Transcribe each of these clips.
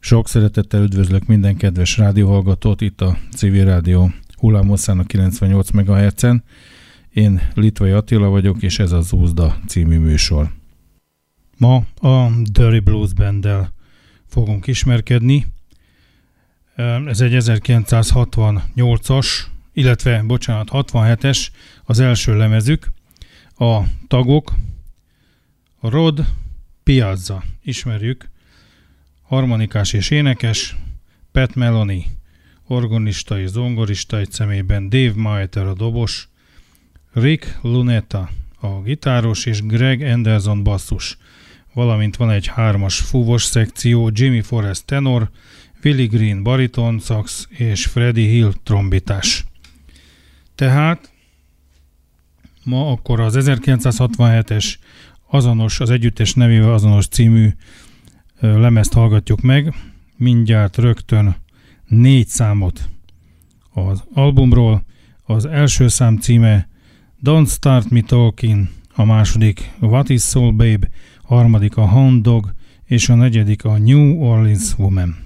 Sok szeretettel üdvözlök minden kedves rádióhallgatót itt a Civil Rádió hullámhosszán a 98 MHz-en. Én Litvai Attila vagyok, és ez az Úzda című műsor. Ma a Dirty Blues Banddel fogunk ismerkedni. Ez egy 1968-as, illetve 67-es az első lemezük. A tagok a Rod Piazza, ismerjük, harmonikás és énekes, Pat Maloney, organista és zongorista egy személyben, Dave Maeter a dobos, Rick Lunetta a gitáros és Greg Anderson basszus, valamint van egy 3-as fúvos szekció, Jimmy Forrest tenor, Willie Green bariton szax és Freddie Hill trombitás. Tehát ma akkor az 1967-es azonos, az együttes nevével azonos című lemezt hallgatjuk meg, mindjárt rögtön 4 számot az albumról. Az első szám címe Don't Start Me Talking, a második What Is Soul Babe, a harmadik a Hound Dog, és a negyedik a New Orleans Woman.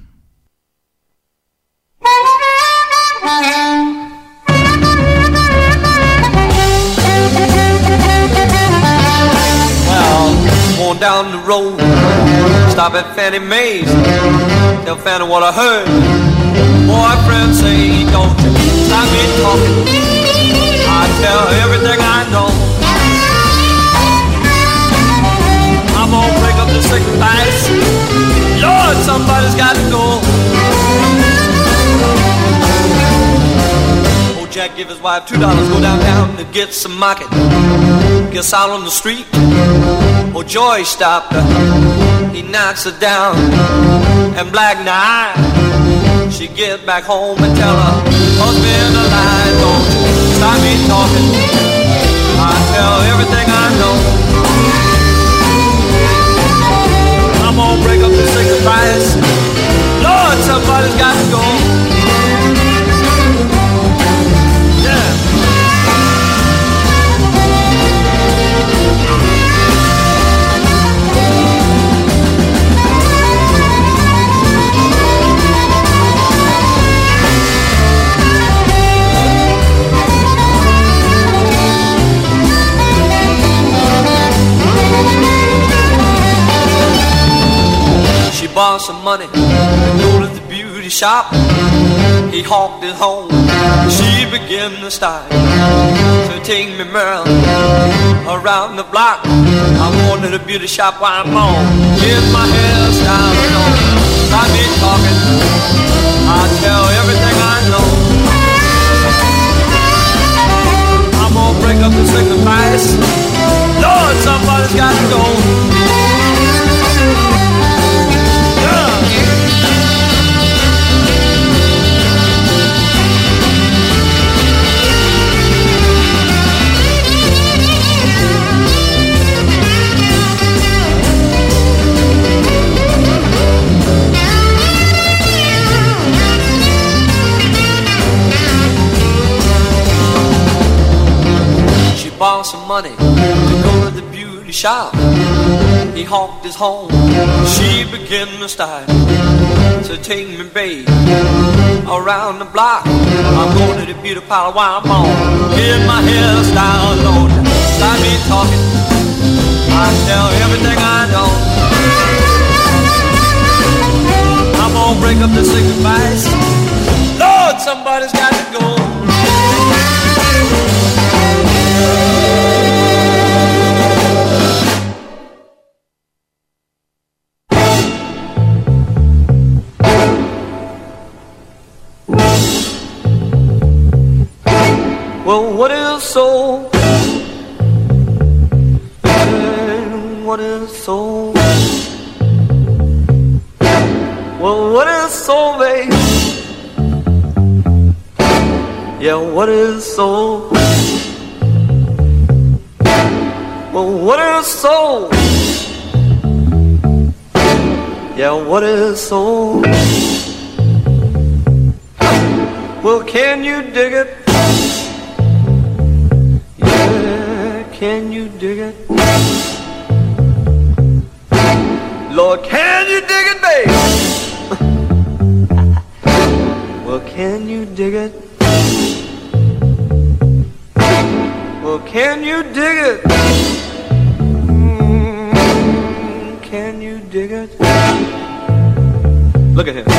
On down the road, stop at Fannie Mae's. Tell Fannie what I heard. Boyfriend say, don't you stop me talking. I tell her everything I know. I'm gonna break up the sacrifice. Lord, somebody's got to go. Oh, Jack give his wife $2, go downtown to get some market. Gets out on the street. Oh, Joy stopped her, he knocks her down, and Black Knight, she get back home and tell her husband a lie. Don't stop me talking, I tell everything I know. I'm gonna break up the sacrifice. Lord, somebody's got to go. Yeah. Borrow some money and go to the beauty shop. He hawked it home. She began to style. So take me, Merle, around the block. I'm going to the beauty shop while I'm on. Get my hairstyle on. Stop me talking. I tell everything I know. I'm gonna break up the sacrifice. Lord, somebody's got to go. Borrow some money to go to the beauty shop. He hawked his home. She began to style. So take me, babe, around the block. I'm going to the beauty parlor while I'm on. Get my hairstyle on. Stop me talking. I tell everything I know. I'm gonna break up the sacrifice. Lord, somebody's got to go. Well, what is soul? What is soul? Well, what is soul, babe? Yeah, what is soul? Well, what is soul? Yeah, what is soul? Well, can you dig it? Yeah, can you dig it? Lord, can you dig it, babe? you dig it? Well, can you dig it? Can you dig it? Look at him.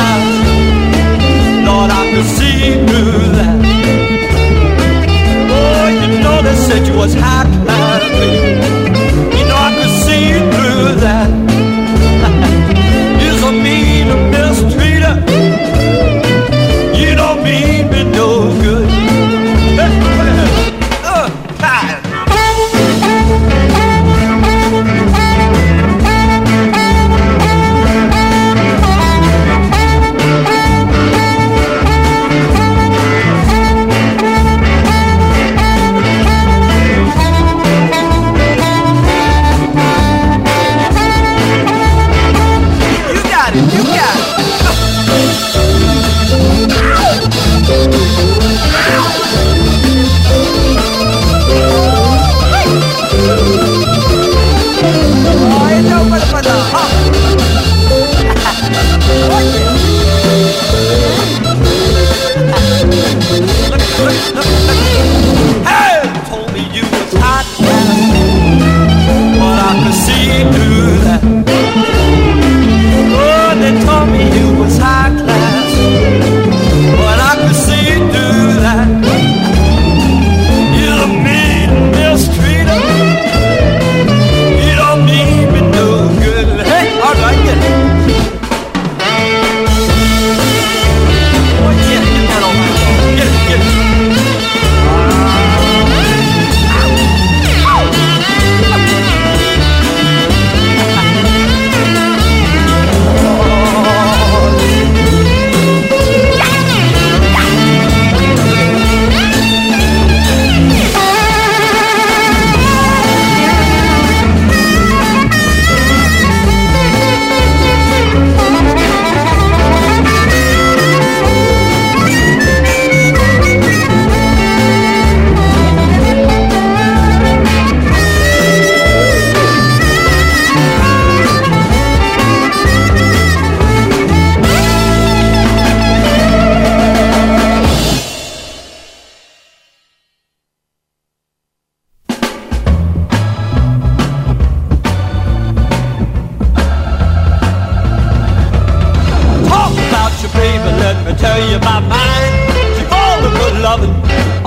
See through that. Oh,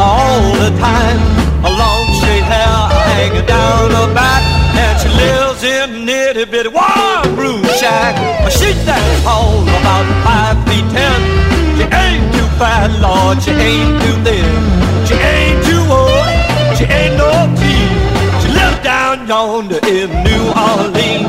all the time. A long straight hair hanging down her back, and she lives in a nitty bitty one room shack. She's that tall, about 5 feet 10. She ain't too fat, Lord, she ain't too thin. She ain't too old, she ain't no teen. She lives down yonder in New Orleans.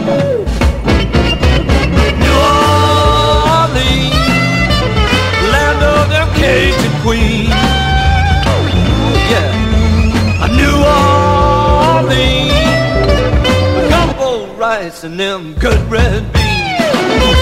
New Orleans, land of them Cajun queens. Yeah, New Orleans, gumbo rice and them good red beans.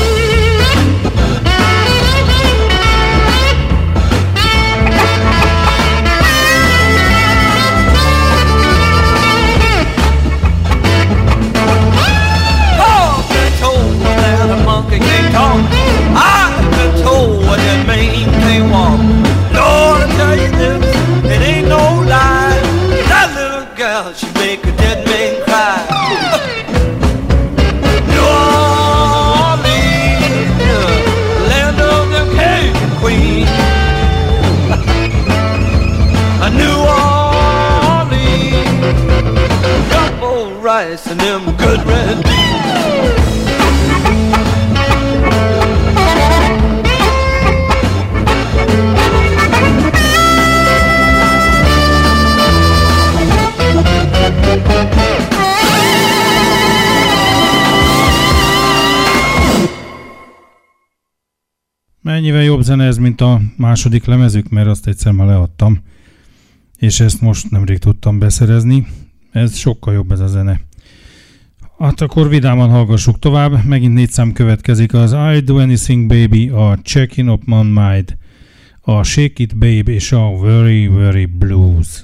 Monkey can't talk. I've been told what that man can't walk. Lord, I tell you this, it ain't no lie. That little girl, she make a dead man cry. New Orleans, land of the Cajun queens. New Orleans, gumbo rice and them good red beans. Mennyivel jobb zene ez, mint a második lemezük, mert azt egyszer már leadtam, és ezt most nemrég tudtam beszerezni. Ez sokkal jobb ez a zene. Hát akkor vidáman hallgassuk tovább. Megint 4 szám következik, az I Do Anything Baby, a Checking Up My Mind, a Shake It Babe és a Very Very Blues.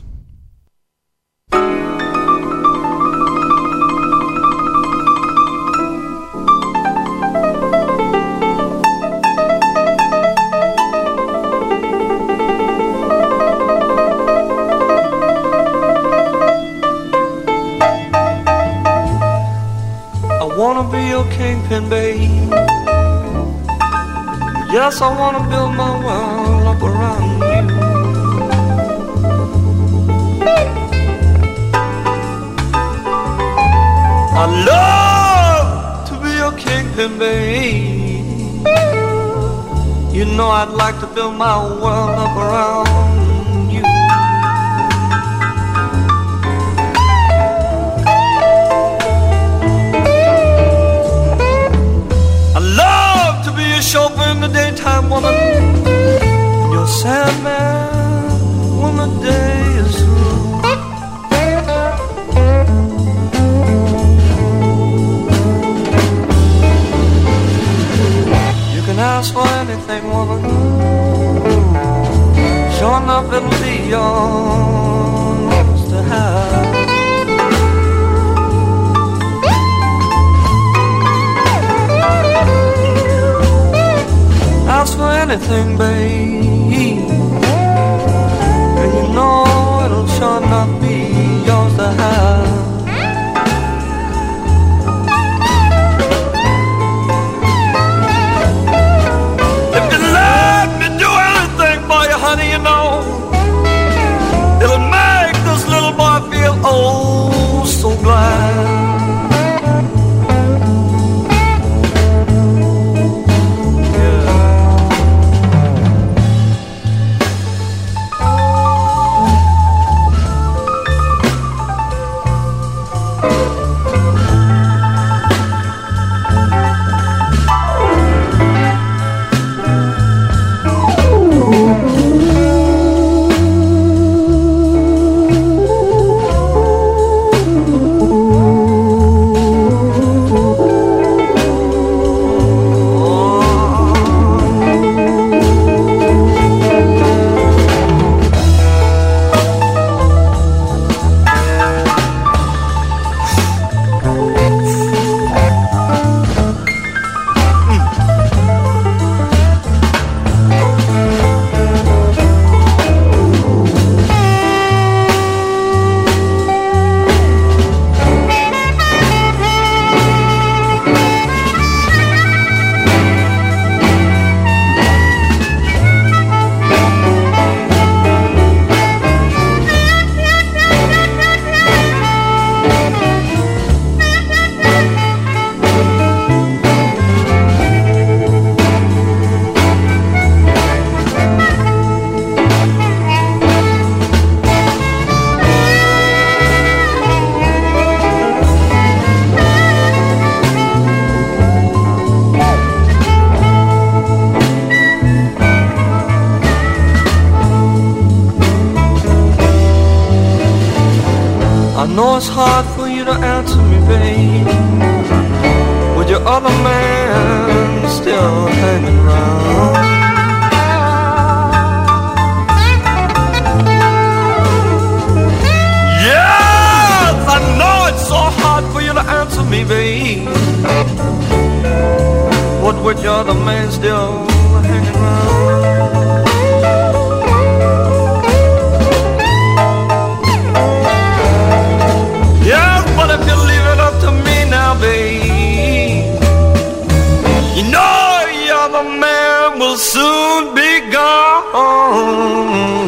I wanna be your kingpin, babe. Yes, I wanna build my world up around you. I love to be your kingpin, babe. You know I'd like to build my world up around you. Chauffeur in the daytime, woman, and you're sad man when the day is through. You can ask for anything, woman, sure enough it'll be yours to have. Ask for anything, babe, and you know it'll sure not be yours to have. If you let me do anything for you, honey, you know it'll make this little boy feel oh so glad. I know it's hard for you to answer me, babe, with your other man still hanging around. Yes, I know it's so hard for you to answer me, babe, what with your other man still hanging around. Yeah, but if you leave it up to me now, babe, you know your other man will soon be gone.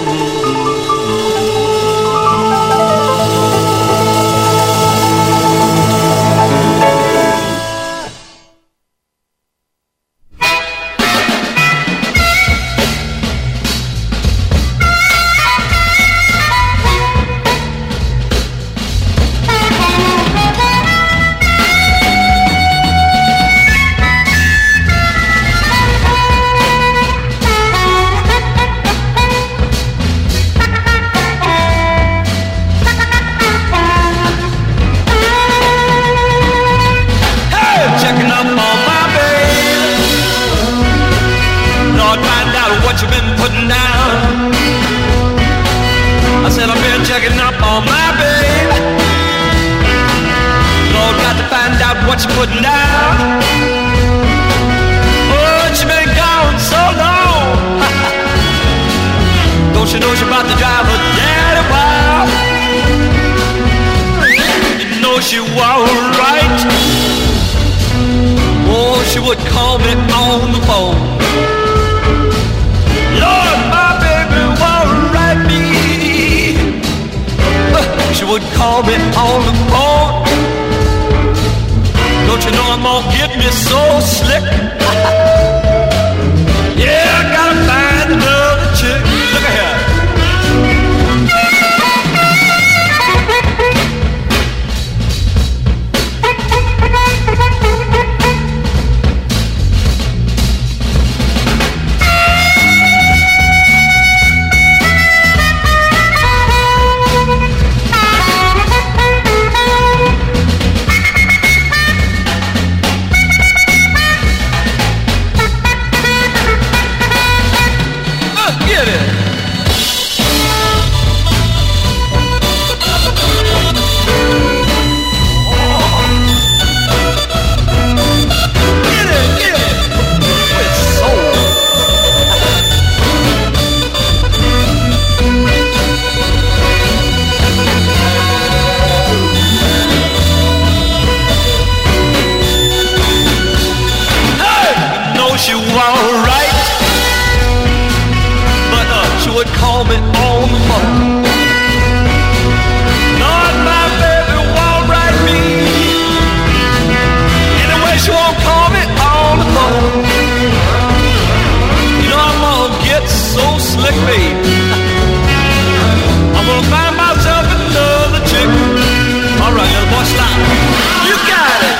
What you putting down? Oh, she been gone so long. Don't you know she about to drive her daddy wild? You know she was right. Oh, she would call me on the phone. Lord, my baby was right me. She would call me on the phone. Don't you know I'm gonna get me so slick? Yeah, I gotta find another chick. Look at here. Call me on the phone. Lord, my baby won't write me. Anyway, she won't call me on the phone. You know I'm gonna get so slick, babe. I'm gonna find myself another chick. All right, little boy, stop. You got it.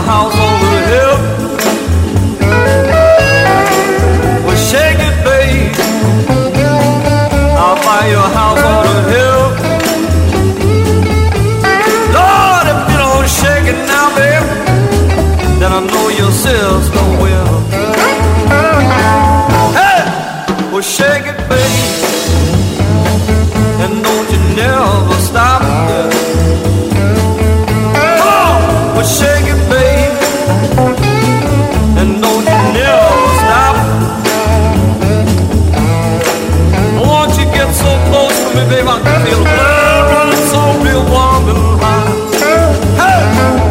house on the hill. Well, shake it, babe. I'll buy you a house on the hill. Lord, if you don't shake it now, babe, then I know your sister will. Hey, well, shake it, babe, and don't you never stop there. Well, shake it, babe, and don't you never stop. Won't you get so close to me, babe, I can feel blood running so real warm and hot. Hey!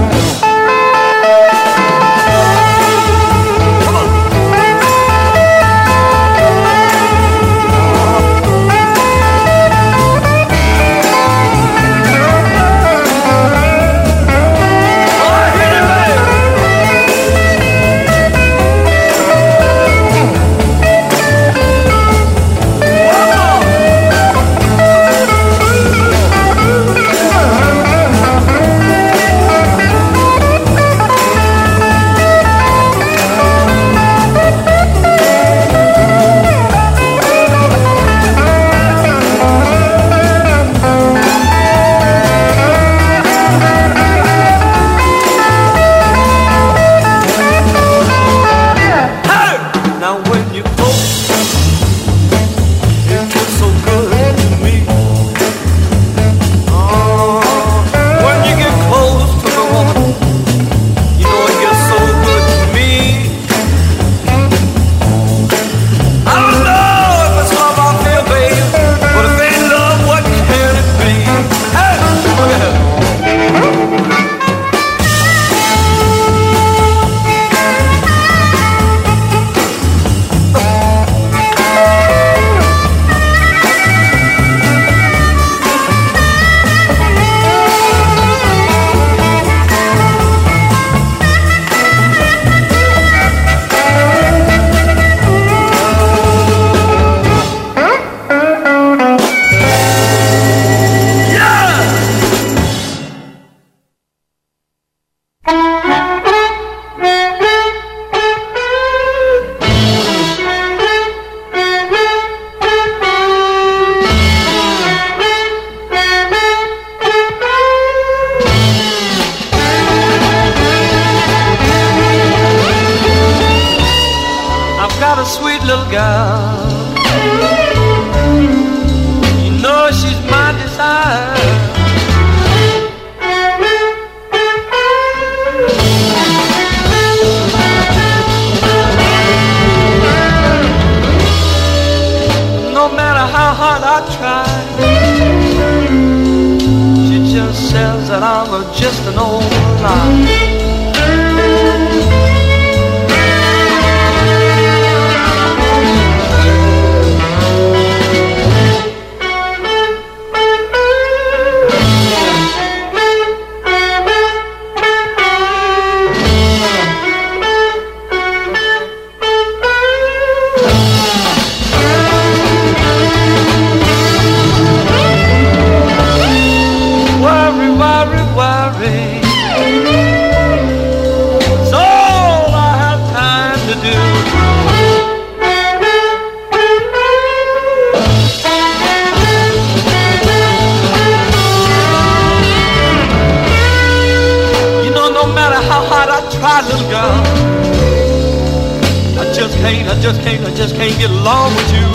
I just can't get along with you.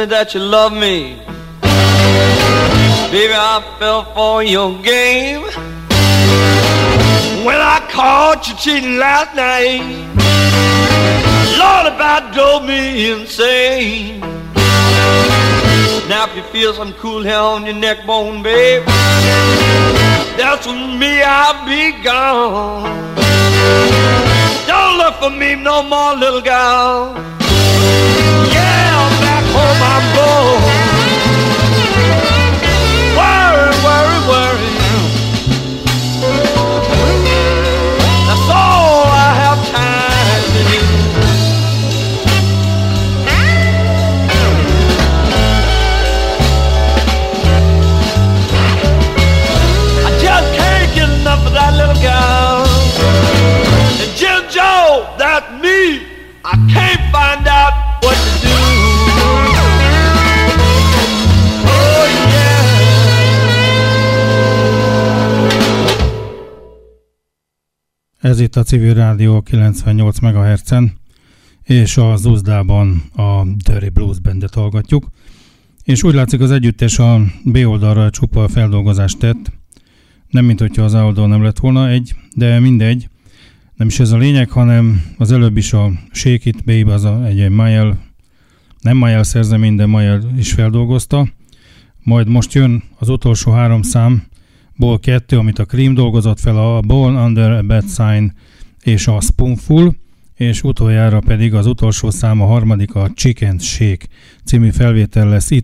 me that you love me. Baby, I fell for your game when I caught you cheating last night. Lord, about drove me insane. Now if you feel some cool hair on your neck bone, babe, that's with me, I'll be gone. Don't look for me no more, little girl. Yeah, back home I'm going. Worry, worry, worry. That's all I have time to do. I just can't get enough of that little girl. And Jim Joe, that's me. I can't find out what to do. Oh yeah. Ez itt a Civil Rádió 98 MHz-en, és az Uzdában a Dirty Blues Bandet hallgatjuk. És úgy látszik, az együttes a B oldalra csupa feldolgozást tett. Nem mint hogyha az A oldal nem lett volna egy, de mindegy. Nem is ez a lényeg, hanem az előbb is a Shake It Babe, az egy Mayall, nem Mayall szerzemény, de Mayall is feldolgozta. Majd most jön az utolsó 3 számból 2, amit a Cream dolgozott fel, a Born Under a Bad Sign és a Spoonful, és utoljára pedig az utolsó szám, a harmadik, a Chicken Shake című felvétel lesz itt